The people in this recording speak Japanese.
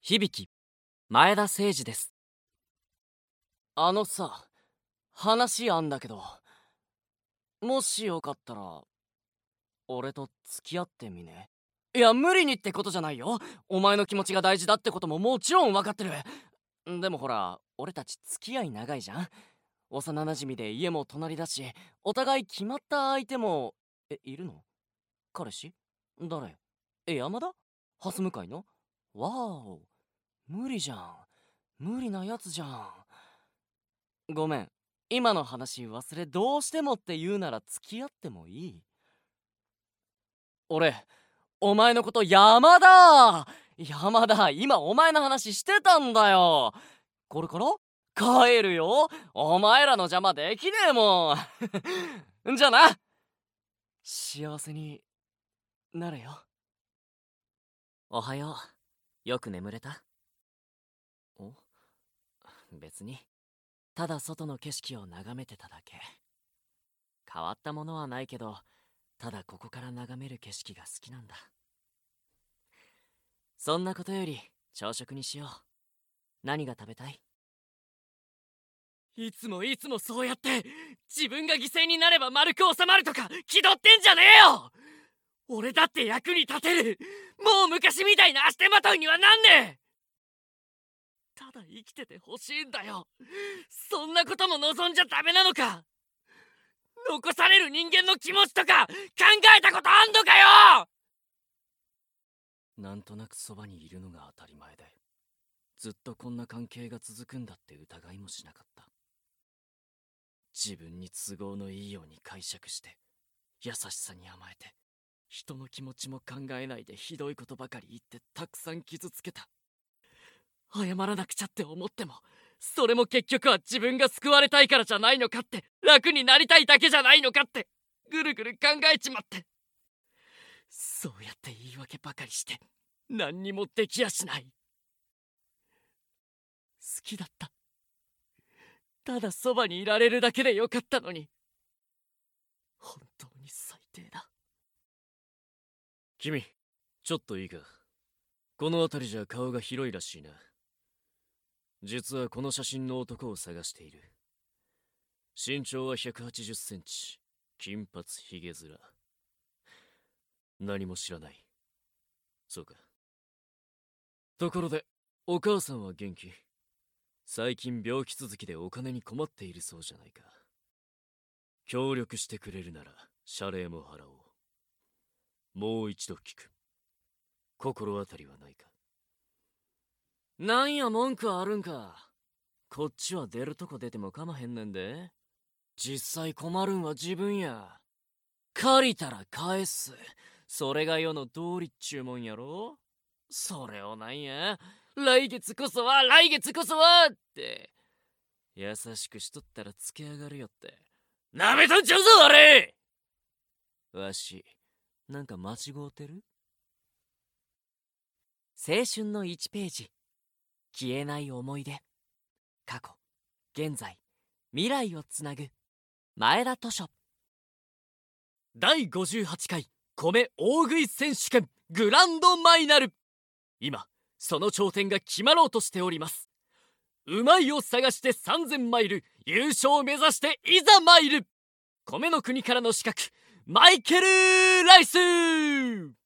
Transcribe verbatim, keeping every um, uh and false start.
響前田誠二です。 あのさ、話あんだけど、もしよかったら俺と付き合ってみね。いや、無理にってことじゃないよ。お前の気持ちが大事だってことももちろん分かってる。でもほら、俺たち付き合い長いじゃん。幼なじみで家も隣だし、お互い決まった相手も。え、いるの？彼氏？誰？え、山田？蓮向かいの？わーお、無理じゃん。無理なやつじゃん。ごめん、今の話忘れ、どうしてもって言うなら付き合ってもいい？俺、お前のこと山田山田、今お前の話してたんだよ。これから帰るよ。お前らの邪魔できねえもんじゃあな。幸せになれよ。 おはよう。よく眠れた？ お？ 別に、ただ外の景色を眺めてただけ。変わったものはないけど、ただここから眺める景色が好きなんだ。そんなことより朝食にしよう。何が食べたい？ いつもいつもそうやって自分が犠牲になれば丸く収まるとか気取ってんじゃねえよ。俺だって役に立てる。もう昔みたいな足手まといにはなんねえ。ただ生きててほしいんだよ。そんなことも望んじゃダメなのか。残される人間の気持ちとか考えたことあんのかよ。 なんとなくそばにいるのが当たり前で、ずっとこんな関係が続くんだって疑いもしなかった。自分に都合のいいように解釈して、優しさに甘えて、人の気持ちも考えないでひどいことばかり言ってたくさん傷つけた。 謝らなくちゃって思っても、それも結局は自分が救われたいからじゃないのかって、楽になりたいだけじゃないのかってぐるぐる考えちまって、そうやって言い訳ばかりして何にもできやしない。好きだった。ただそばにいられるだけでよかったのに。本当に最低だ。 君、ちょっといいか。この辺りじゃ顔が広いらしいな。実はこの写真の男を探している。身長はひゃくはちじゅっセンチ、金髪ひげ面。何も知らない。そうか。ところで、お母さんは元気？最近病気続きでお金に困っているそうじゃないか。協力してくれるなら謝礼も払おう。もう一度聞く。心当たりはないか？ なんや文句あるんか。こっちは出るとこ出てもかまへんねんで。実際困るんは自分や。借りたら返す。それが世の通りっちゅうもんやろ。それをなんや、来月こそは来月こそはって優しくしとったらつけ上がるよって。なめとんちゃうぞあれ。 わし、なんか間違うてる？ 青春のいちページ。消えない思い出。過去、現在、未来をつなぐ前田図書。だいごじゅうはちかい米大食い選手権グランドマイナル。今その頂点が決まろうとしております。うまいを探してさんぜんマイル、優勝を目指していざマイル。米の国からの資格、マイケル・ライス。